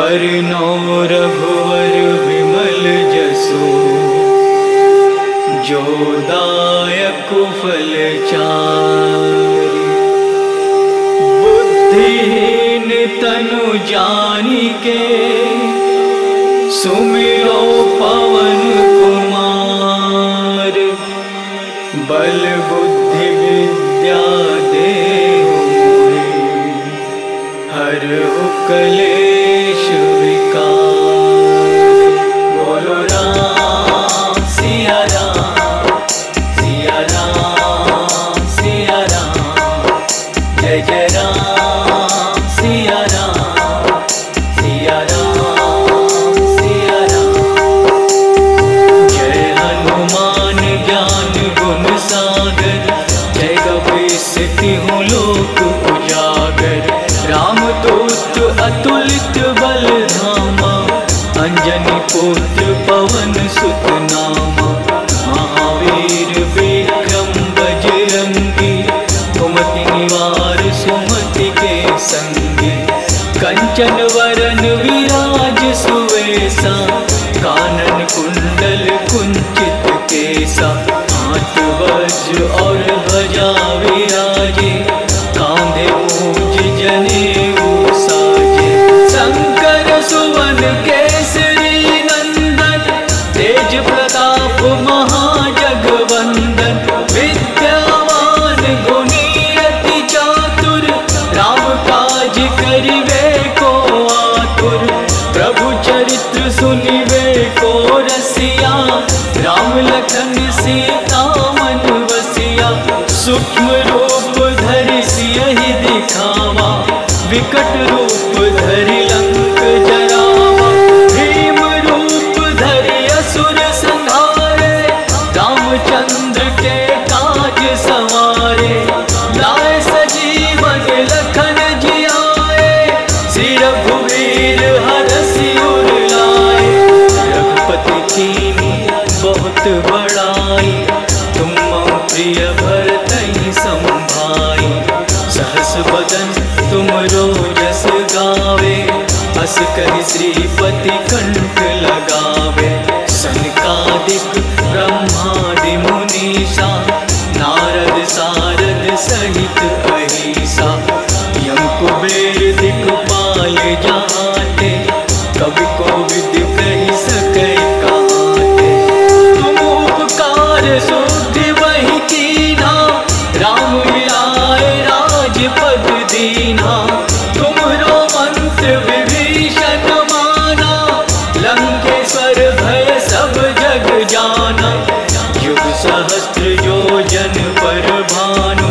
बरनौ रघुवर विमल जसु, जो दायक फल चारि। बुद्धिहीन तनु जानिके, सुमिरो पवन कुमार। बल बुद्धि विद्या देहु मोहि, हरहु कलेश विकार। बोलो राम सिया राम, सिया राम सिया राम, जय जय राम सिया राम, सिया राम सिया राम। जय हनुमान ज्ञान गुण सागर, जय कपीस तिहुँ लोक उजागर। रामदूत अतुलित बल धामा, अंजनी पुत्र पवन सुत नामा। महावीर विक्रम बजरंगी, कुमति निवार सुमति के संगी। कंचन वरन विराज सुवेसा, कानन कुंडल कुंचित केसा। हाथ वज्र और ध्वजा विराजे, कांधे मूंज जनेऊ साजे। शंकर सुवन केसरी नंदन, तेज प्रताप महाजगवंदन। विद्यावान गुणी अति चातुर, राम काज करिबे को आतुर। प्रभु चरित्र सुनिबे को रसिया, राम लखन सीता मन बसिया। सूक्ष्म रूप धरि सियहि दिखावा, विकट रूप धरि लंक जरावा। भीम रूप धरि असुर संहारे, रामचंद्र के काज सवारे। लाए सजीवन लखन जियाए, श्री रघुवीर हरषि उर लाए। रघुपति कीन्ही बहुत बड़ाई, तुम मम प्रिय भरतहि संभाई। सहस बदन तुमरो जस गावे, अस कहि श्रीपति कंठ लगावे। सनकादिक ब्रह्मादि मुनीसा, नारद सारद सहित अहिसा। यम कुबेर दिक्पाल जाते, कवि कोविद कहि सकै काते। तुम उपकार सुधि वही कीन्हा, राम मिलाए राजपद दीन्हा। तुम्हरो मंत्र विभीषण माना, लंकेश्वर भय सब जग जाना। युग सहस्त्र योजन पर भानु,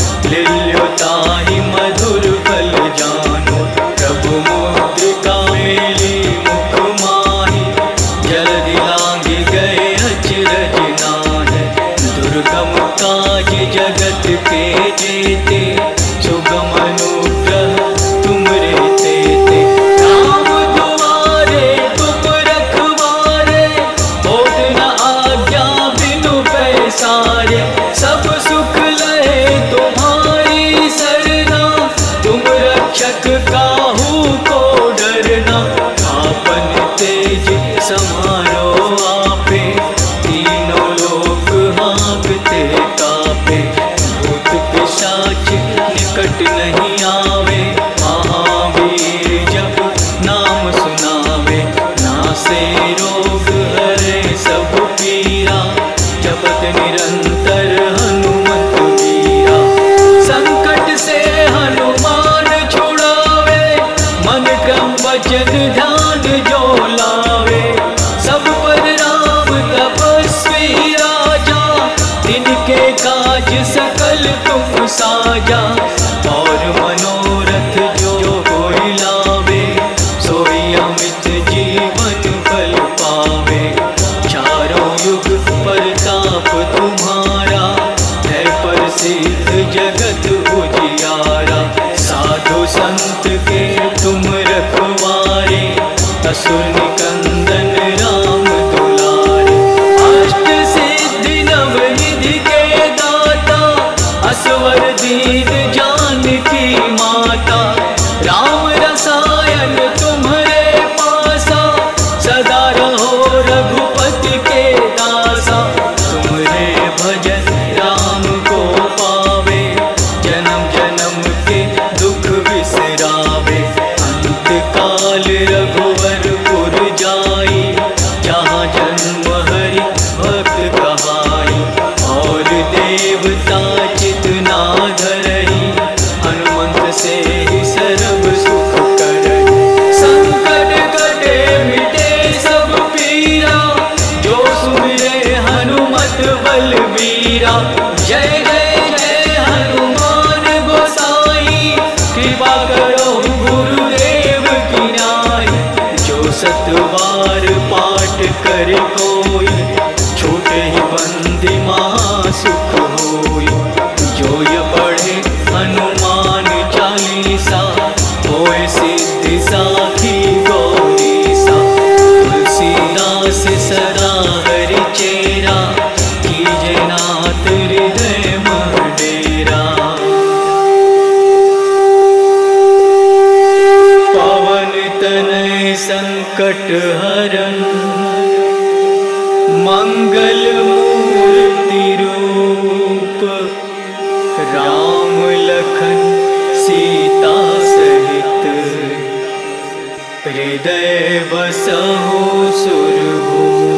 लील्योताहि मधुर फल जानु। प्रभु मुद्रिका मेली मुख माहि, जल्दी लांघि गए अचरज नाहि। दुर्गम काज जगत के जेते, सुगम अनुग्रह तुमरे तेते। राम दुआरे तुम रखवारे, होत न आज्ञा बिनु पैसारे। सब सुख लहे तुम्हारी सरना, तुम रक्षक काहू को डरना। आपन तेज समारो आपे, तीनों लोक हाँकते कापे। भूत पिशाच निकट नहीं आवे, महावीर जब नाम सुनावे। नासे रोग हरे सब पीरा, जपत निरंतर हनुमत वीरा। संकट से हनुमान छुड़ावे, मन क्रम वचन ध्यान जो लावे। सब पर राम तपस्वी राजा, तिनके काज सकल तुम साजा। और मनोरथ जो कोई लावे, सोई अमित जीवन फल पावे। चारों युग परताप तुम्हारा, है प्रसिद्ध जगत उजियारा। साधु संत के तुम रखवारे, असुर निकंदन राम दुलारे। अष्ट सिद्धि नव निधि के दाता, असवर दीन जानकी माता। राम रसायन तुम्हारे 107 पाठ कर कोई, छूटे ही बंदी महासुख होई। जो ये पढ़े हनुमान चालीसा, होए सिद्धि साखी गौरीसा। तुलसीदास सदा हरि चेरा, कीजे नाथ हृदय मह डेरा। पवन तनय संकट हरन, मंगल मूर्ति रूप। राम लखन सीता सहित, हृदय बसहु सुरभूप।